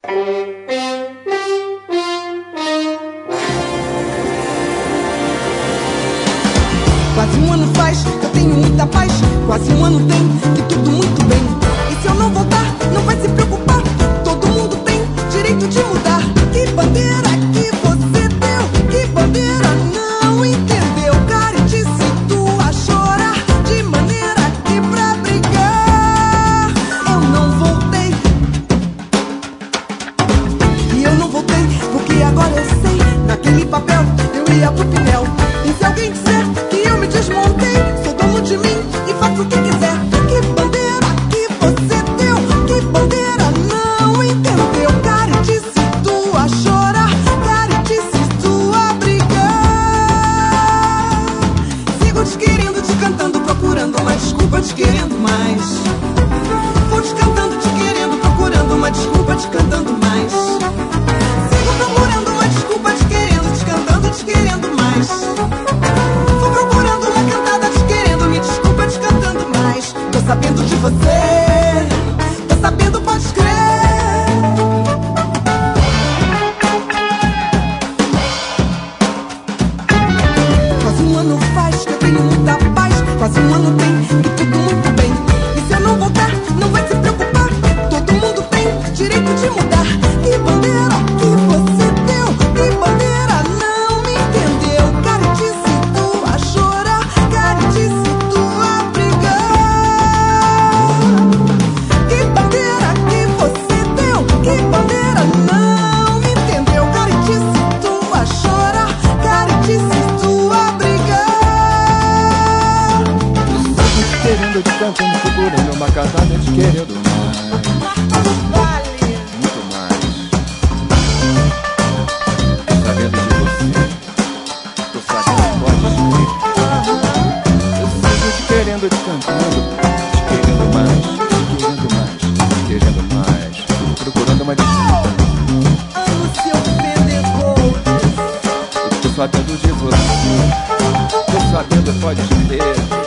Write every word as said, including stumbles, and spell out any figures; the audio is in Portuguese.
Quase um ano faz, eu tenho muita paz. Quase um ano tem, que tudo muito bem. E se eu não voltar, não vai se preocupar. Todo mundo tem direito de mudar. Que bandeira que você deu? Que bandeira não entendeu? Cara, e disse tu a chorar de maneira que pra brigar. Eu não voltei. E eu não voltei porque agora eu sei. Naquele papel eu ia pro Pinel. E se alguém disser que eu me desmontei, sou dono de mim e faço o que quiser. Que bandeira que você deu? Que bandeira não entendeu? Caretice tu a chorar, caretice tu a brigar. Sigo te querendo, te cantando, procurando uma desculpa, te querendo mais. Vou te cantando, te querendo, procurando uma desculpa, te cantando mais. Sigo procurando uma desculpa, te querendo, te cantando, te querendo mais. Vou procurando uma cantada, te querendo, me desculpa, te cantando mais. Tô sabendo de você, tô sabendo, pode crer. Quase um ano faz que eu tenho muita paz. Quase um ano tem, que tudo muito bem. E se eu não voltar, não vai se preocupar. Todo mundo tem direito de mudar. Que bandeira que você deu? Que bandeira não me entendeu? Caretice tu a chorar, caretice tu a brigar. Que bandeira que você deu? Que bandeira não me entendeu? Caretice tu a chorar, caretice tu a brigar. Te querendo, te cantando, segurando uma casada, te querendo mais. Muito mais. Tô sabendo de você. Tô sabendo, pode crer. Eu sigo te querendo, te cantando, te querendo mais, te querendo mais, te querendo mais. Procurando uma desculpa. Amo seu Pentecoste. Eu tô sabendo de você. Tô sabendo, pode crer.